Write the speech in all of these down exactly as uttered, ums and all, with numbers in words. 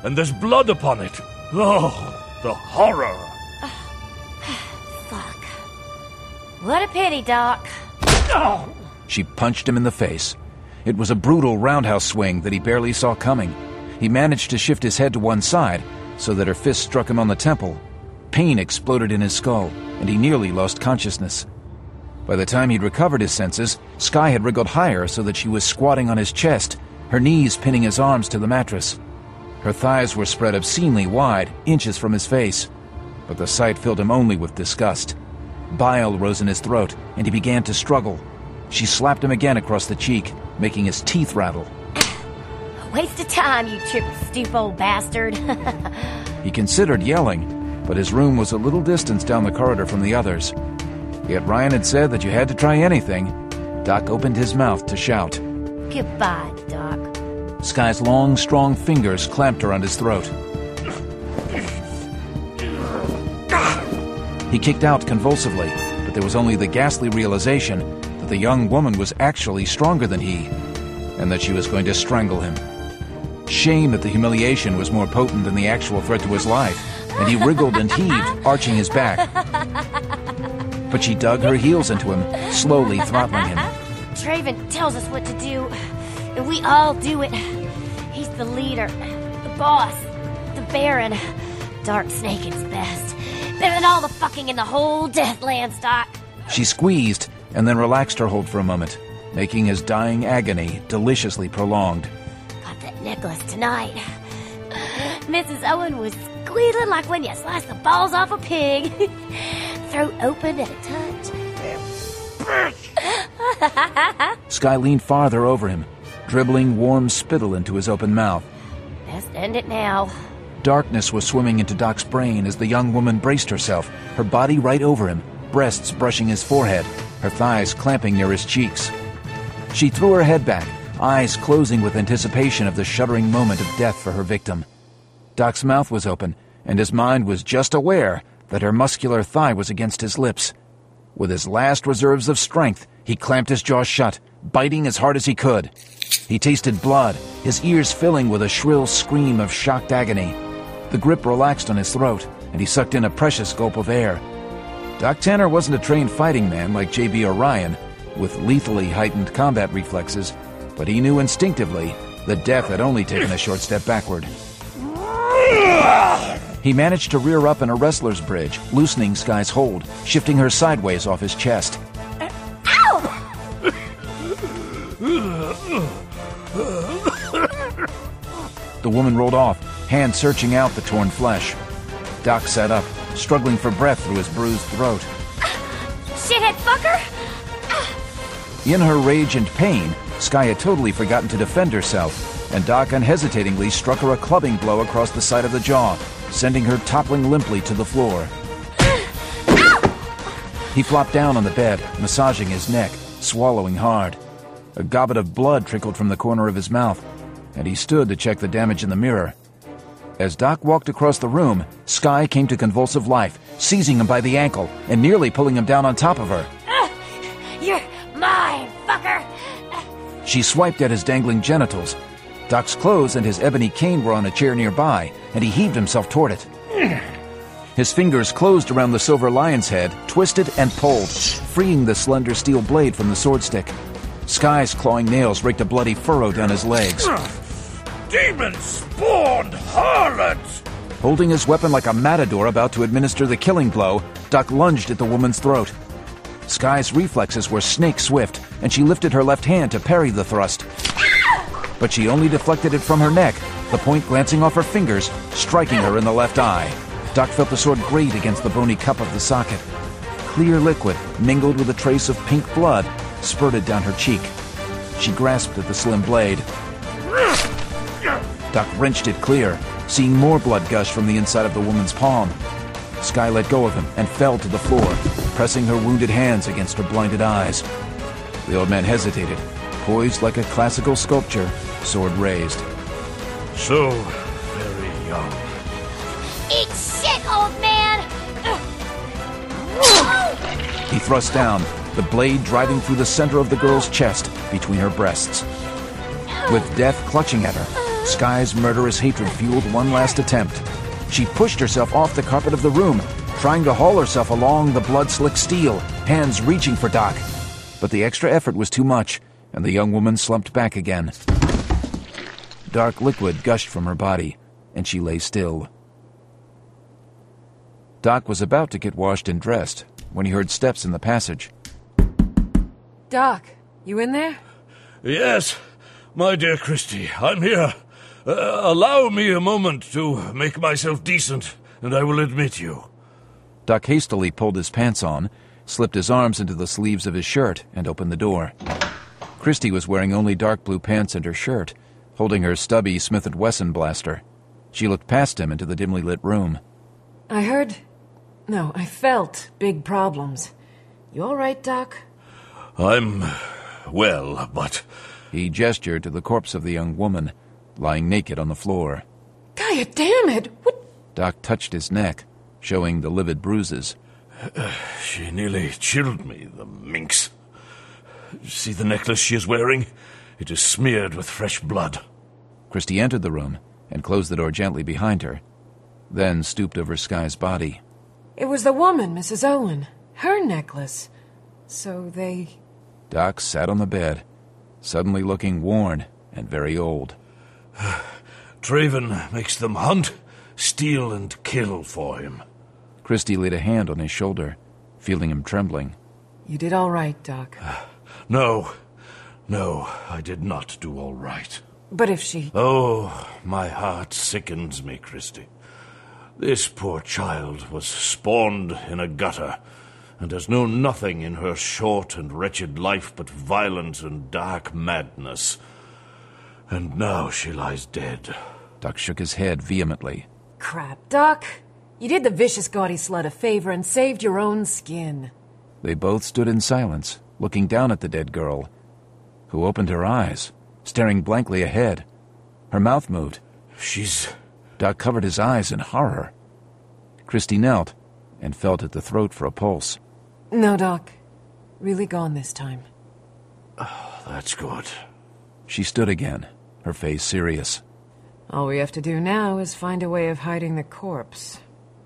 and there's blood upon it. Oh, the horror. Fuck. What a pity, Doc. Oh. She punched him in the face. It was a brutal roundhouse swing that he barely saw coming. He managed to shift his head to one side so that her fist struck him on the temple. Pain exploded in his skull, and he nearly lost consciousness. By the time he'd recovered his senses, Skye had wriggled higher so that she was squatting on his chest, her knees pinning his arms to the mattress. Her thighs were spread obscenely wide, inches from his face. But the sight filled him only with disgust. Bile rose in his throat, and he began to struggle. She slapped him again across the cheek, making his teeth rattle. Waste of time, you triple stoop old bastard. He considered yelling, but his room was a little distance down the corridor from the others. Yet Ryan had said that you had to try anything. Doc opened his mouth to shout. Goodbye, Doc. Skye's long, strong fingers clamped around his throat. He kicked out convulsively, but there was only the ghastly realization that the young woman was actually stronger than he, and that she was going to strangle him. Shame at the humiliation was more potent than the actual threat to his life, and he wriggled and heaved, arching his back. But she dug her heels into him, slowly throttling him. Draven tells us what to do, and we all do it. He's the leader, the boss, the Baron. Dark Snakin's best. Better than all the fucking in the whole Deathlands, Doc. She squeezed, and then relaxed her hold for a moment, making his dying agony deliciously prolonged. Got that necklace tonight. Missus Owen was squealing like when you slice the balls off a pig. Throat open at a touch. Skye leaned farther over him, dribbling warm spittle into his open mouth. Best end it now. Darkness was swimming into Doc's brain as the young woman braced herself, her body right over him, breasts brushing his forehead, her thighs clamping near his cheeks. She threw her head back, eyes closing with anticipation of the shuddering moment of death for her victim. Doc's mouth was open, and his mind was just aware that her muscular thigh was against his lips. With his last reserves of strength, he clamped his jaw shut, biting as hard as he could. He tasted blood, his ears filling with a shrill scream of shocked agony. The grip relaxed on his throat, and he sucked in a precious gulp of air. Doc Tanner wasn't a trained fighting man like J B or Ryan, with lethally heightened combat reflexes, but he knew instinctively that death had only taken a short step backward. He managed to rear up in a wrestler's bridge, loosening Skye's hold, shifting her sideways off his chest. The woman rolled off, hands searching out the torn flesh. Doc sat up, struggling for breath through his bruised throat. Shithead fucker! In her rage and pain, Skye had totally forgotten to defend herself, and Doc unhesitatingly struck her a clubbing blow across the side of the jaw, sending her toppling limply to the floor. He flopped down on the bed, massaging his neck, swallowing hard. A gobbet of blood trickled from the corner of his mouth, and he stood to check the damage in the mirror. As Doc walked across the room, Skye came to convulsive life, seizing him by the ankle and nearly pulling him down on top of her. Uh, you're mine, fucker! She swiped at his dangling genitals. Doc's clothes and his ebony cane were on a chair nearby, and he heaved himself toward it. His fingers closed around the silver lion's head, twisted and pulled, freeing the slender steel blade from the sword stick. Skye's clawing nails raked a bloody furrow down his legs. Demon-spawned harlot! Holding his weapon like a matador about to administer the killing blow, Doc lunged at the woman's throat. Skye's reflexes were snake-swift, and she lifted her left hand to parry the thrust. But she only deflected it from her neck, the point glancing off her fingers, striking her in the left eye. Doc felt the sword grate against the bony cup of the socket. Clear liquid, mingled with a trace of pink blood, spurted down her cheek. She grasped at the slim blade. Doc wrenched it clear, seeing more blood gush from the inside of the woman's palm. Skye let go of him and fell to the floor, pressing her wounded hands against her blinded eyes. The old man hesitated, poised like a classical sculpture, sword raised. So very young. Eat shit, old man! He thrust down, the blade driving through the center of the girl's chest between her breasts. With death clutching at her, Sky's murderous hatred fueled one last attempt. She pushed herself off the carpet of the room, trying to haul herself along the blood-slick steel, hands reaching for Doc. But the extra effort was too much, and the young woman slumped back again. Dark liquid gushed from her body, and she lay still. Doc was about to get washed and dressed when he heard steps in the passage. Doc, you in there? Yes, my dear Christy, I'm here. Uh, allow me a moment to make myself decent, and I will admit you. Doc hastily pulled his pants on, slipped his arms into the sleeves of his shirt, and opened the door. Christy was wearing only dark blue pants and her shirt, holding her stubby Smith and Wesson blaster. She looked past him into the dimly lit room. I heard... No, I felt big problems. You all right, Doc? I'm... well, but... He gestured to the corpse of the young woman, lying naked on the floor. Gaia, damn it! What... Doc touched his neck, showing the livid bruises. Uh, she nearly chilled me, the minx. See the necklace she is wearing? It is smeared with fresh blood. Christy entered the room and closed the door gently behind her, then stooped over Sky's body. It was the woman, Missus Owen. Her necklace. So they... Doc sat on the bed, suddenly looking worn and very old. Traven makes them hunt, steal, and kill for him. Christy laid a hand on his shoulder, feeling him trembling. You did all right, Doc. No, no, I did not do all right. But if she... Oh, my heart sickens me, Christy. This poor child was spawned in a gutter, and has known nothing in her short and wretched life but violence and dark madness. And now she lies dead. Doc shook his head vehemently. Crap, Doc. You did the vicious gaudy slut a favor and saved your own skin. They both stood in silence, looking down at the dead girl, who opened her eyes, staring blankly ahead. Her mouth moved. She's... Doc covered his eyes in horror. Christy knelt and felt at the throat for a pulse. No, Doc. Really gone this time. Oh, that's good. She stood again, her face serious. All we have to do now is find a way of hiding the corpse.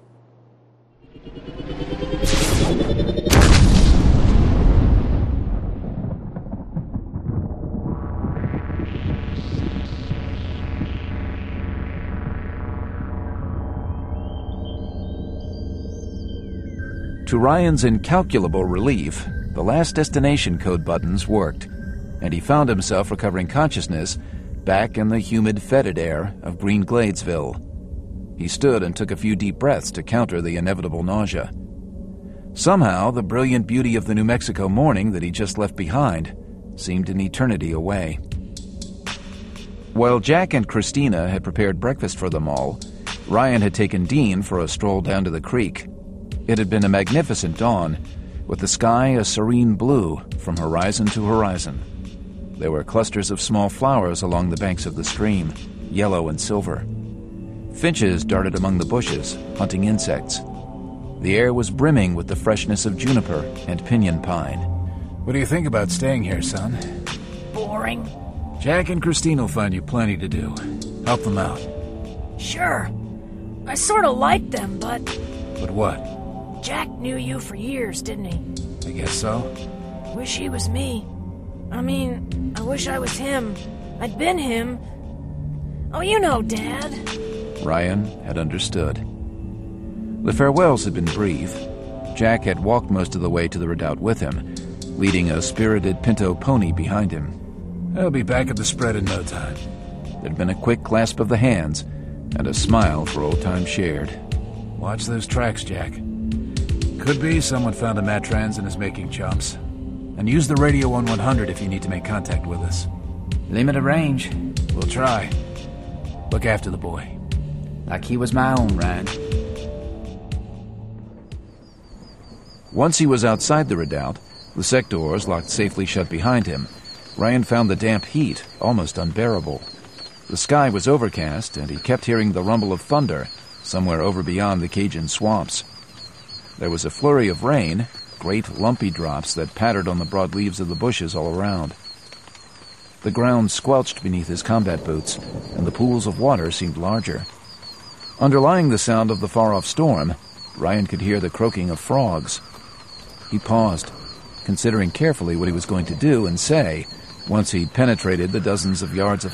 To Ryan's incalculable relief, the last destination code buttons worked, and he found himself recovering consciousness back in the humid, fetid air of Green Gladesville. He stood and took a few deep breaths to counter the inevitable nausea. Somehow, the brilliant beauty of the New Mexico morning that he just left behind seemed an eternity away. While Jack and Christina had prepared breakfast for them all, Ryan had taken Dean for a stroll down to the creek. It had been a magnificent dawn, with the sky a serene blue from horizon to horizon. There were clusters of small flowers along the banks of the stream, yellow and silver. Finches darted among the bushes, hunting insects. The air was brimming with the freshness of juniper and pinyon pine. What do you think about staying here, son? Boring. Jack and Christine will find you plenty to do. Help them out. Sure. I sort of like them, but... But what? Jack knew you for years, didn't he? I guess so. Wish he was me. I mean, I wish I was him. I'd been him. Oh, you know, Dad. Ryan had understood. The farewells had been brief. Jack had walked most of the way to the redoubt with him, leading a spirited pinto pony behind him. I'll be back at the spread in no time. There'd been a quick clasp of the hands and a smile for old time shared. Watch those tracks, Jack. Could be someone found a Matrans and is making jumps. And use the radio on one hundred if you need to make contact with us. Limited range. We'll try. Look after the boy. Like he was my own, Ryan. Once he was outside the redoubt, the sectors locked safely shut behind him, Ryan found the damp heat almost unbearable. The sky was overcast, and he kept hearing the rumble of thunder somewhere over beyond the Cajun swamps. There was a flurry of rain, great lumpy drops that pattered on the broad leaves of the bushes all around. The ground squelched beneath his combat boots, and the pools of water seemed larger. Underlying the sound of the far-off storm, Ryan could hear the croaking of frogs. He paused, considering carefully what he was going to do and say once he'd penetrated the dozens of yards of